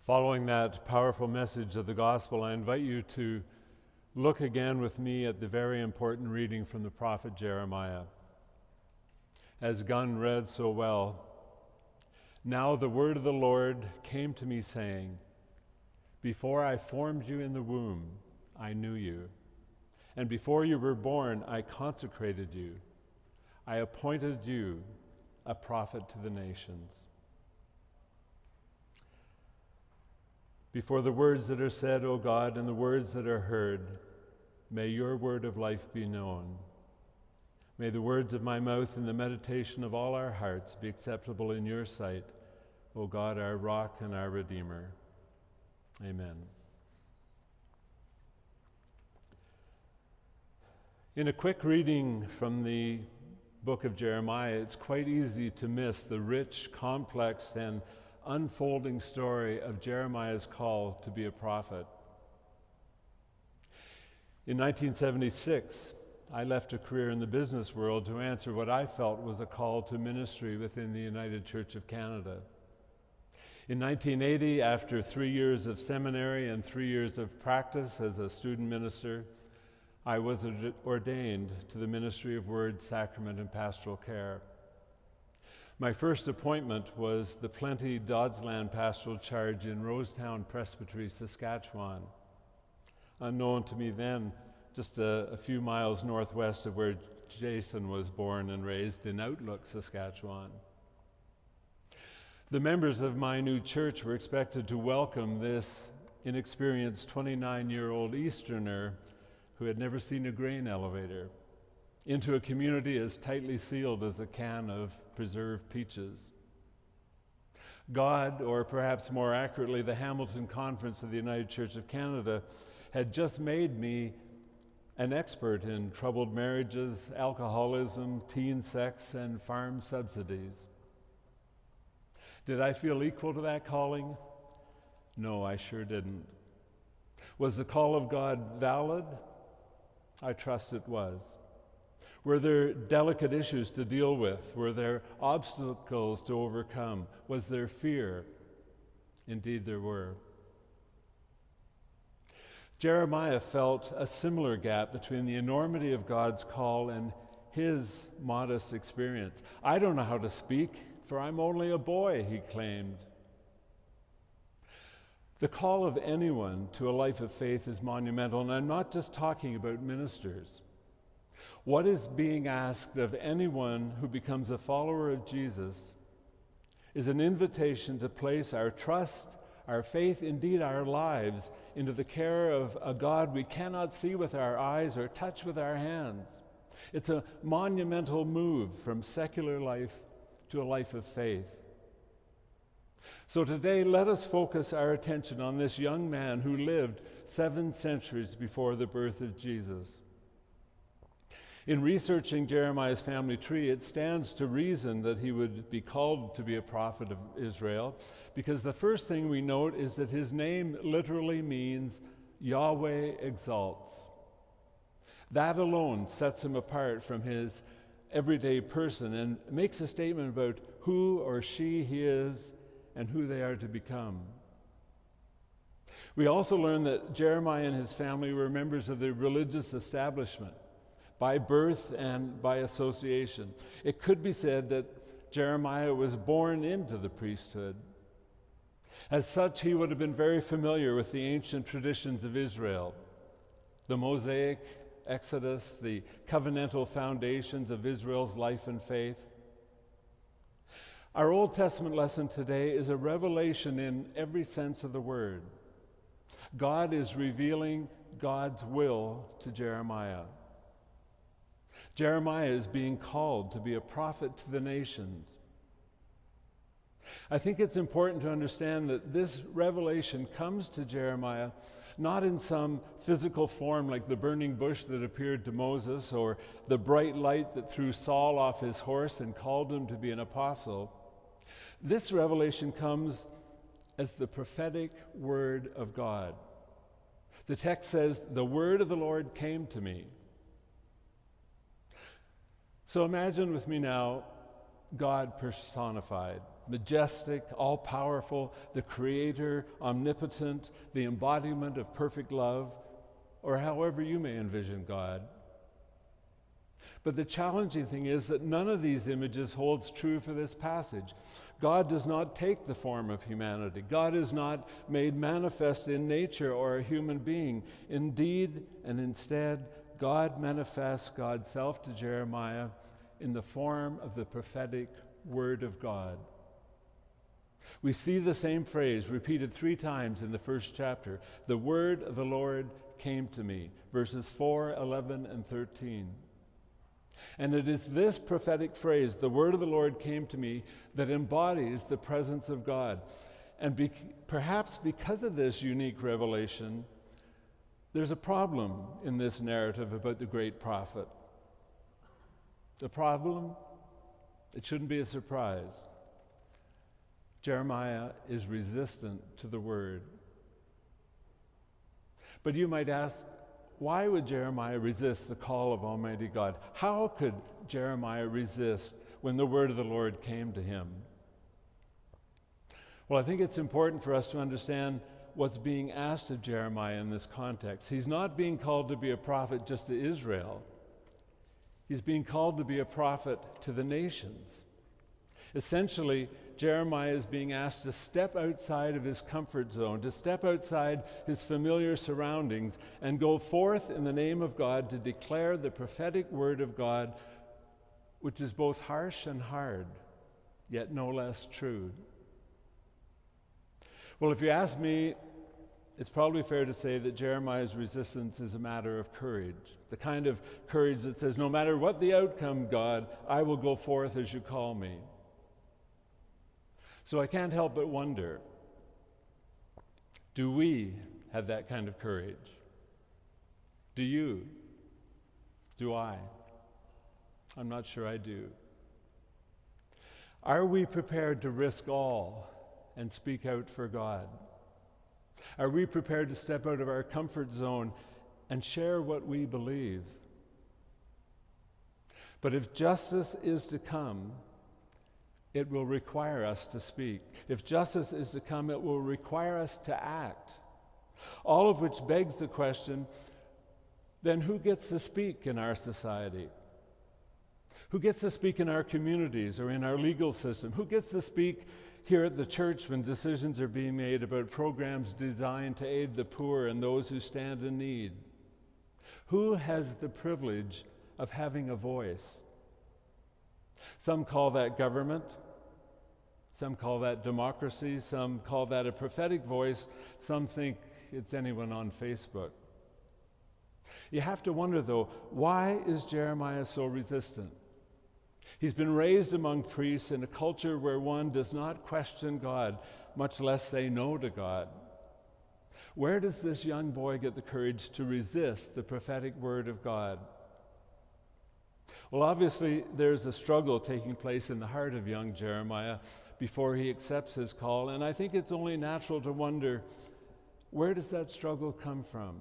Following that powerful message of the gospel, I invite you to look again with me at the very important reading from the prophet Jeremiah. As Gunn read so well, "Now the word of the Lord came to me saying, before I formed you in the womb, I knew you. And before you were born, I consecrated you. I appointed you a prophet to the nations." Before the words that are said, O God, and the words that are heard, may your word of life be known. May the words of my mouth and the meditation of all our hearts be acceptable in your sight, O God, our rock and our Redeemer. Amen. In a quick reading from the book of Jeremiah, it's quite easy to miss the rich, complex, and unfolding story of Jeremiah's call to be a prophet. In 1976, I left a career in the business world to answer what I felt was a call to ministry within the United Church of Canada. In 1980, after 3 years of seminary and 3 years of practice as a student minister, I was ordained to the ministry of Word, Sacrament, and Pastoral Care. My first appointment was the Plenty Dodsland Pastoral Charge in Rosetown Presbytery, Saskatchewan. Unknown to me then, just a few miles northwest of where Jason was born and raised in Outlook, Saskatchewan. The members of my new church were expected to welcome this inexperienced 29-year-old Easterner who had never seen a grain elevator into a community as tightly sealed as a can of preserved peaches. God, or perhaps more accurately, the Hamilton Conference of the United Church of Canada, had just made me an expert in troubled marriages, alcoholism, teen sex, and farm subsidies. Did I feel equal to that calling? No, I sure didn't. Was the call of God valid? I trust it was. Were there delicate issues to deal with? Were there obstacles to overcome? Was there fear? Indeed, there were. Jeremiah felt a similar gap between the enormity of God's call and his modest experience. "I don't know how to speak, for I'm only a boy," he claimed. The call of anyone to a life of faith is monumental, and I'm not just talking about ministers. What is being asked of anyone who becomes a follower of Jesus is an invitation to place our trust, our faith, indeed our lives, into the care of a God we cannot see with our eyes or touch with our hands. It's a monumental move from secular life to a life of faith. So today, let us focus our attention on this young man who lived 7 centuries before the birth of Jesus. In researching Jeremiah's family tree, it stands to reason that he would be called to be a prophet of Israel, because the first thing we note is that his name literally means Yahweh exalts. That alone sets him apart from his everyday person and makes a statement about who or she he is and who they are to become. We also learn that Jeremiah and his family were members of the religious establishment by birth and by association. It could be said that Jeremiah was born into the priesthood. As such, he would have been very familiar with the ancient traditions of Israel, the Mosaic Exodus, the covenantal foundations of Israel's life and faith. Our Old Testament lesson today is a revelation in every sense of the word. God is revealing God's will to Jeremiah. Jeremiah is being called to be a prophet to the nations. I think it's important to understand that this revelation comes to Jeremiah not in some physical form like the burning bush that appeared to Moses or the bright light that threw Saul off his horse and called him to be an apostle. This revelation comes as the prophetic word of God. The text says, "The word of the Lord came to me." So imagine with me now God personified, majestic, all-powerful, the creator, omnipotent, the embodiment of perfect love, or however you may envision God. But the challenging thing is that none of these images holds true for this passage. God does not take the form of humanity. God is not made manifest in nature or a human being. Indeed, and instead, God manifests God's self to Jeremiah in the form of the prophetic Word of God. We see the same phrase repeated 3 times in the first chapter. The word of the Lord came to me, verses 4, 11, and 13. And it is this prophetic phrase, the word of the Lord came to me, that embodies the presence of God. And perhaps because of this unique revelation, there's a problem in this narrative about the great prophet. The problem, it shouldn't be a surprise. Jeremiah is resistant to the word. But you might ask, why would Jeremiah resist the call of Almighty God? How could Jeremiah resist when the word of the Lord came to him? Well, I think it's important for us to understand what's being asked of Jeremiah in this context. He's not being called to be a prophet just to Israel. He's being called to be a prophet to the nations. Essentially, Jeremiah is being asked to step outside of his comfort zone, to step outside his familiar surroundings, and go forth in the name of God to declare the prophetic word of God, which is both harsh and hard, yet no less true. Well, if you ask me, it's probably fair to say that Jeremiah's resistance is a matter of courage, the kind of courage that says, no matter what the outcome, God, I will go forth as you call me. So I can't help but wonder, do we have that kind of courage? Do you? Do I? I'm not sure I do. Are we prepared to risk all and speak out for God? Are we prepared to step out of our comfort zone and share what we believe? But if justice is to come, it will require us to speak. If justice is to come, it will require us to act. All of which begs the question, then who gets to speak in our society? Who gets to speak in our communities or in our legal system? Who gets to speak here at the church when decisions are being made about programs designed to aid the poor and those who stand in need? Who has the privilege of having a voice? Some call that government. Some call that democracy. Some call that a prophetic voice. Some think it's anyone on Facebook. You have to wonder, though, why is Jeremiah so resistant? He's been raised among priests in a culture where one does not question God, much less say no to God. Where does this young boy get the courage to resist the prophetic word of God? Well, obviously, there's a struggle taking place in the heart of young Jeremiah before he accepts his call, and I think it's only natural to wonder, where does that struggle come from?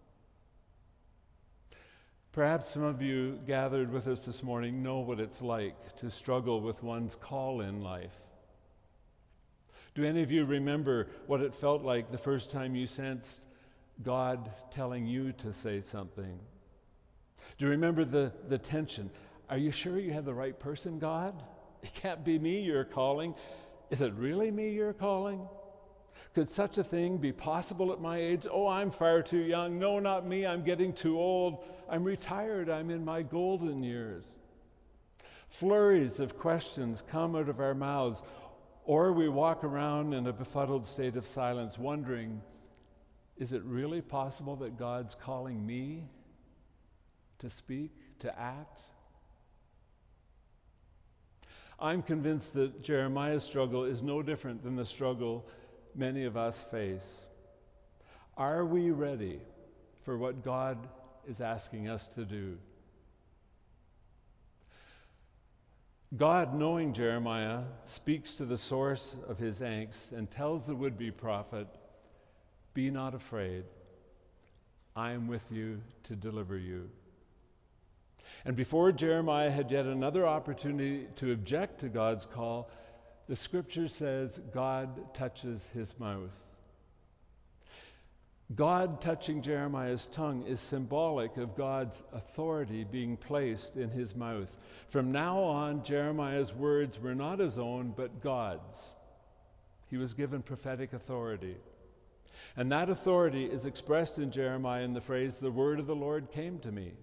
Perhaps some of you gathered with us this morning know what it's like to struggle with one's call in life. Do any of you remember what it felt like the first time you sensed God telling you to say something? Do you remember the tension? Are you sure you have the right person, God? It can't be me you're calling. Is it really me you're calling? Could such a thing be possible at my age? Oh, I'm far too young. No, not me. I'm getting too old. I'm retired. I'm in my golden years. Flurries of questions come out of our mouths, or we walk around in a befuddled state of silence, wondering, is it really possible that God's calling me to speak, to act? I'm convinced that Jeremiah's struggle is no different than the struggle many of us face. Are we ready for what God is asking us to do? God, knowing Jeremiah, speaks to the source of his angst and tells the would-be prophet, "Be not afraid. I am with you to deliver you." And before Jeremiah had yet another opportunity to object to God's call, The scripture says God touches his mouth. God touching Jeremiah's tongue is symbolic of God's authority being placed in his mouth. From now on, Jeremiah's words were not his own, but God's. He was given prophetic authority. And that authority is expressed in Jeremiah in the phrase, "The word of the Lord came to me."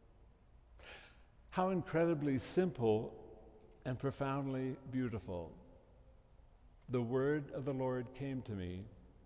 How incredibly simple and profoundly beautiful. The word of the Lord came to me.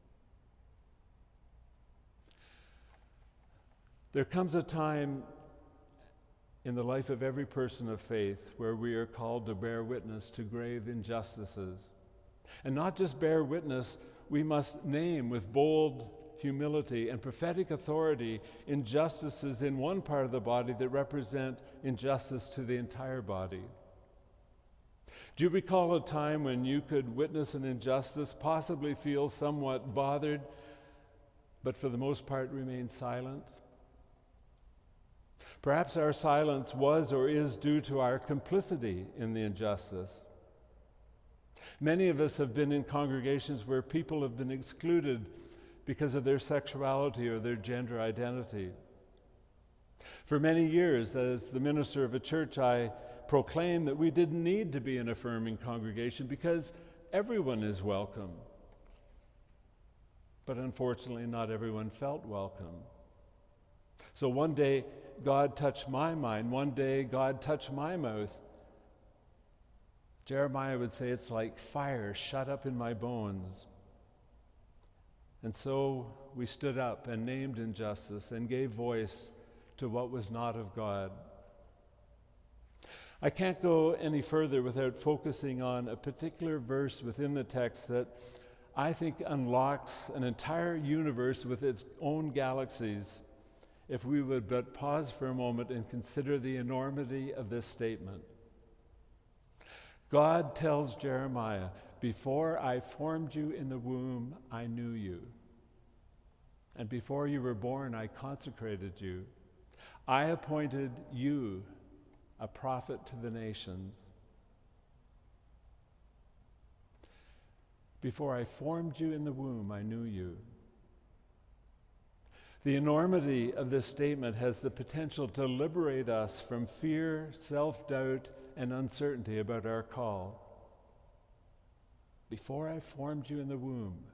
There comes a time in the life of every person of faith where we are called to bear witness to grave injustices. And not just bear witness, we must name with bold humility and prophetic authority injustices in one part of the body that represent injustice to the entire body. Do you recall a time when you could witness an injustice, possibly feel somewhat bothered, but for the most part remain silent? Perhaps our silence was or is due to our complicity in the injustice. Many of us have been in congregations where people have been excluded because of their sexuality or their gender identity. For many years, as the minister of a church, I proclaimed that we didn't need to be an affirming congregation because everyone is welcome. But unfortunately, not everyone felt welcome. So one day, God touched my mind. One day, God touched my mouth. Jeremiah would say, "It's like fire shut up in my bones." And so we stood up and named injustice and gave voice to what was not of God. I can't go any further without focusing on a particular verse within the text that I think unlocks an entire universe with its own galaxies, if we would but pause for a moment and consider the enormity of this statement. God tells Jeremiah, "Before I formed you in the womb, I knew you. And before you were born, I consecrated you. I appointed you a prophet to the nations." Before I formed you in the womb, I knew you. The enormity of this statement has the potential to liberate us from fear, self-doubt, and uncertainty about our call. Before I formed you in the womb,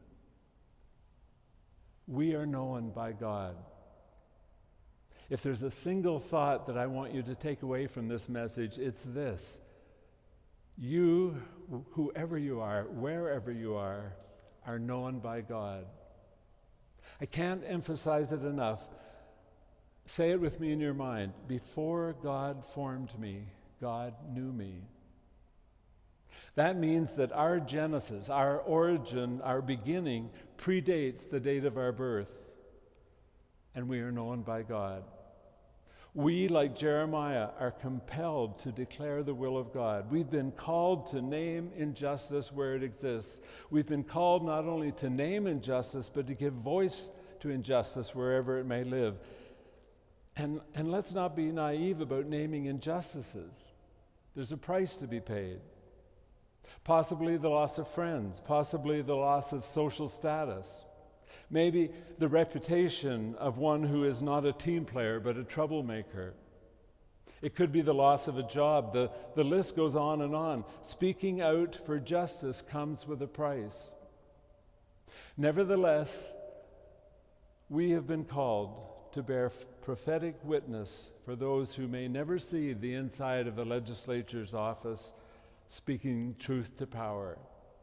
we are known by God. If there's a single thought that I want you to take away from this message, it's this: you, whoever you are, wherever you are known by God. I can't emphasize it enough. Say it with me in your mind. Before God formed me, God knew me. That means that our genesis, our origin, our beginning predates the date of our birth, and we are known by God. We, like Jeremiah, are compelled to declare the will of God. We've been called to name injustice where it exists. We've been called not only to name injustice, but to give voice to injustice wherever it may live. And let's not be naive about naming injustices. There's a price to be paid. Possibly the loss of friends, possibly the loss of social status, maybe the reputation of one who is not a team player but a troublemaker. It could be the loss of a job. The list goes on and on. Speaking out for justice comes with a price. Nevertheless, we have been called to bear prophetic witness for those who may never see the inside of a legislature's office, speaking truth to power.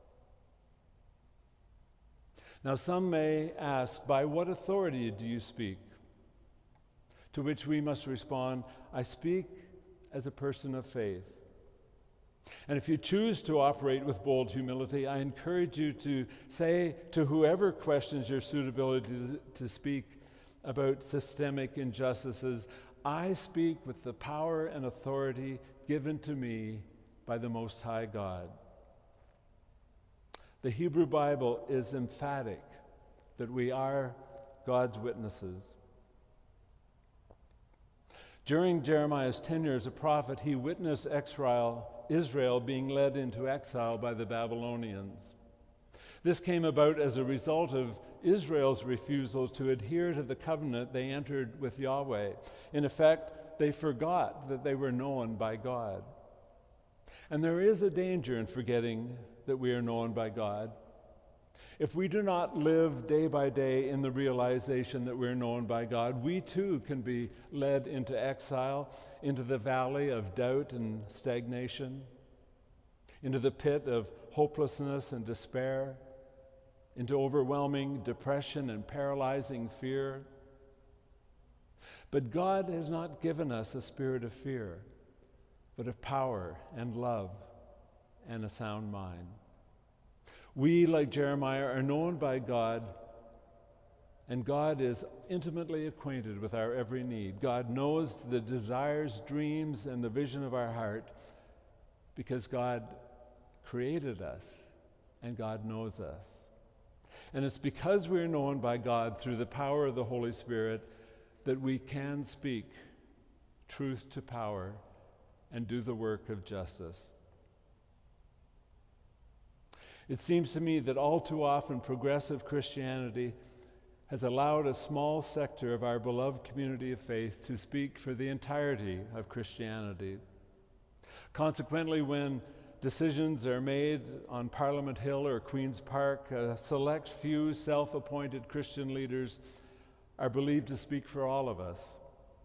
Now, some may ask, by what authority do you speak? To which we must respond, I speak as a person of faith. And if you choose to operate with bold humility, I encourage you to say to whoever questions your suitability to speak about systemic injustices, I speak with the power and authority given to me by the Most High God. The Hebrew Bible is emphatic that we are God's witnesses. During Jeremiah's tenure as a prophet, he witnessed exile Israel being led into exile by the Babylonians. This came about as a result of Israel's refusal to adhere to the covenant they entered with Yahweh. In effect, they forgot that they were known by God. And there is a danger in forgetting that we are known by God. If we do not live day by day in the realization that we're known by God, we too can be led into exile, into the valley of doubt and stagnation, into the pit of hopelessness and despair, into overwhelming depression and paralyzing fear. But God has not given us a spirit of fear, but of power and love and a sound mind. We, like Jeremiah, are known by God, and God is intimately acquainted with our every need. God knows the desires, dreams, and the vision of our heart because God created us and God knows us. And it's because we're known by God through the power of the Holy Spirit that we can speak truth to power and do the work of justice. It seems to me that all too often progressive Christianity has allowed a small sector of our beloved community of faith to speak for the entirety of Christianity. Consequently, when decisions are made on Parliament Hill or Queen's Park, a select few self-appointed Christian leaders are believed to speak for all of us.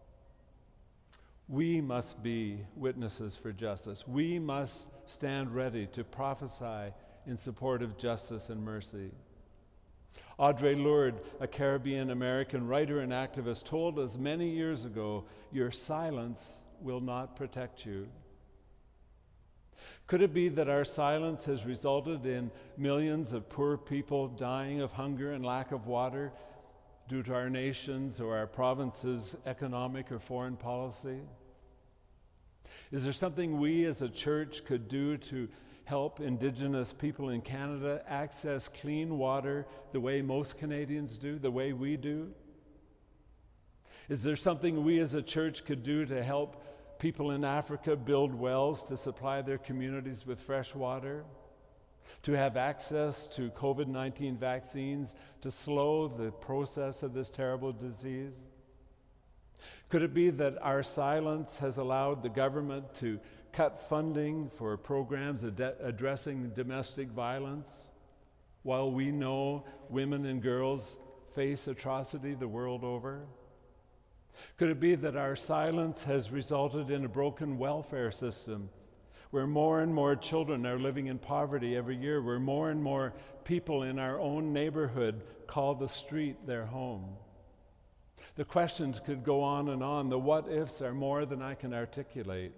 We must be witnesses for justice. We must stand ready to prophesy in support of justice and mercy. Audre Lorde, a Caribbean-American writer and activist, told us many years ago, "Your silence will not protect you." Could it be that our silence has resulted in millions of poor people dying of hunger and lack of water due to our nation's or our province's economic or foreign policy? Is there something we as a church could do to help Indigenous people in Canada access clean water the way most Canadians do, the way we do? Is there something we as a church could do to help people in Africa build wells to supply their communities with fresh water? To have access to COVID-19 vaccines to slow the process of this terrible disease? Could it be that our silence has allowed the government to cut funding for programs addressing domestic violence, while we know women and girls face atrocity the world over? Could it be that our silence has resulted in a broken welfare system, where more and more children are living in poverty every year, where more and more people in our own neighborhood call the street their home? The questions could go on and on. The what-ifs are more than I can articulate.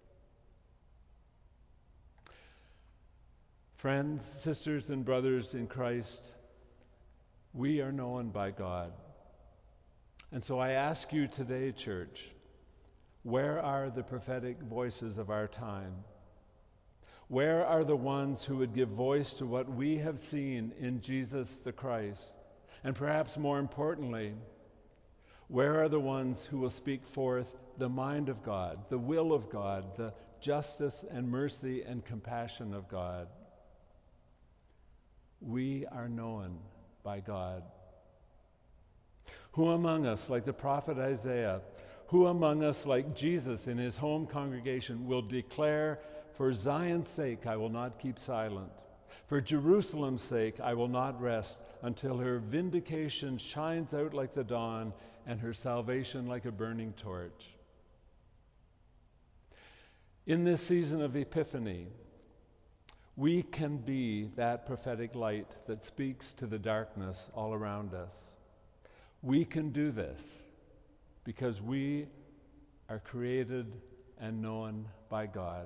Friends, sisters, and brothers in Christ, we are known by God. And so I ask you today, church, where are the prophetic voices of our time? Where are the ones who would give voice to what we have seen in Jesus the Christ? And perhaps more importantly, where are the ones who will speak forth the mind of God, the will of God, the justice and mercy and compassion of God? We are known by God. Who among us, like the prophet Isaiah, who among us, like Jesus in his home congregation, will declare, "For Zion's sake I will not keep silent. For Jerusalem's sake I will not rest until her vindication shines out like the dawn and her salvation like a burning torch." In this season of Epiphany, we can be that prophetic light that speaks to the darkness all around us. We can do this because we are created and known by God.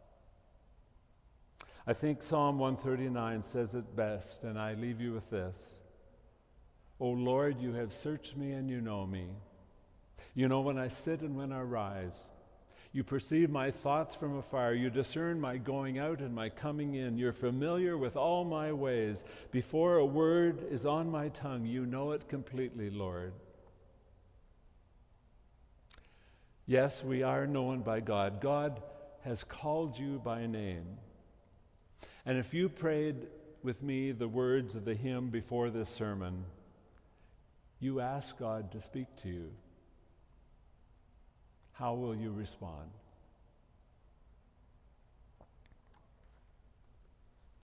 I think Psalm 139 says it best, and I leave you with this. "O Lord, you have searched me and you know me. You know when I sit and when I rise. You perceive my thoughts from afar. You discern my going out and my coming in. You're familiar with all my ways. Before a word is on my tongue, you know it completely, Lord." Yes, we are known by God. God has called you by name. And if you prayed with me the words of the hymn before this sermon, you ask God to speak to you. How will you respond?